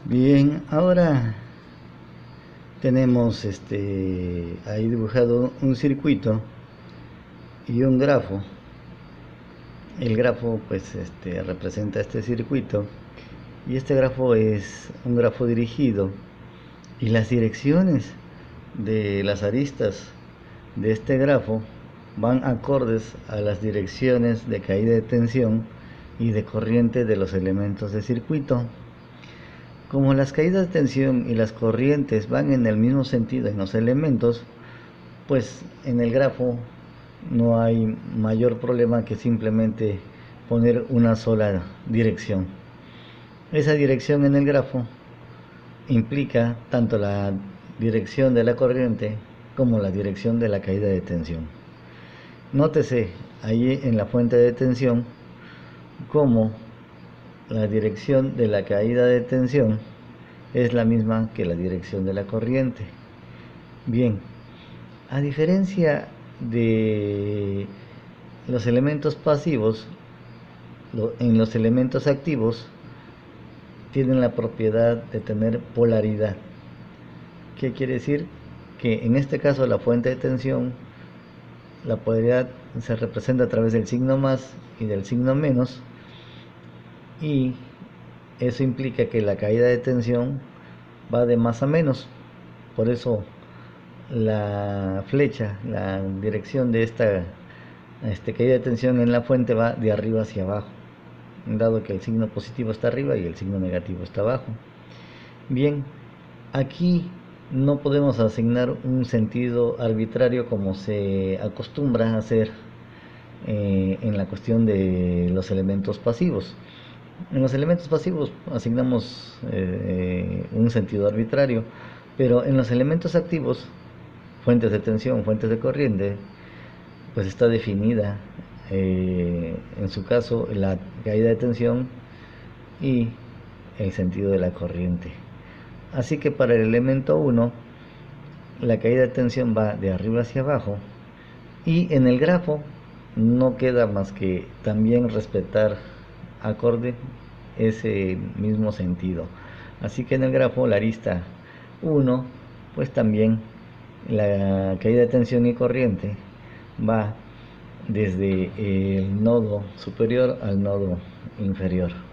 Bien, ahora tenemos ahí dibujado un circuito y un grafo. El grafo pues representa este circuito y este grafo es un grafo dirigido y las direcciones de las aristas de este grafo van acordes a las direcciones de caída de tensión y de corriente de los elementos del circuito. Como las caídas de tensión y las corrientes van en el mismo sentido en los elementos, pues en el grafo no hay mayor problema que simplemente poner una sola dirección. Esa dirección en el grafo implica tanto la dirección de la corriente como la dirección de la caída de tensión. Nótese ahí en la fuente de tensión como la dirección de la caída de tensión es la misma que la dirección de la corriente. Bien, a diferencia de los elementos pasivos, en los elementos activos tienen la propiedad de tener polaridad. ¿Qué quiere decir? Que en este caso la fuente de tensión, la polaridad se representa a través del signo más y del signo menos, y eso implica que la caída de tensión va de más a menos. Por eso la flecha, la dirección de esta caída de tensión en la fuente va de arriba hacia abajo, dado que el signo positivo está arriba y el signo negativo está abajo. Bien, aquí no podemos asignar un sentido arbitrario como se acostumbra a hacer en la cuestión de los elementos pasivos. En los elementos pasivos asignamos un sentido arbitrario, pero en los elementos activos, fuentes de tensión, fuentes de corriente, pues está definida en su caso la caída de tensión y el sentido de la corriente. Así que para el elemento 1 la caída de tensión va de arriba hacia abajo, y en el grafo no queda más que también respetar acorde ese mismo sentido. Así que en el grafo la arista 1 pues también la caída de tensión y corriente va desde el nodo superior al nodo inferior.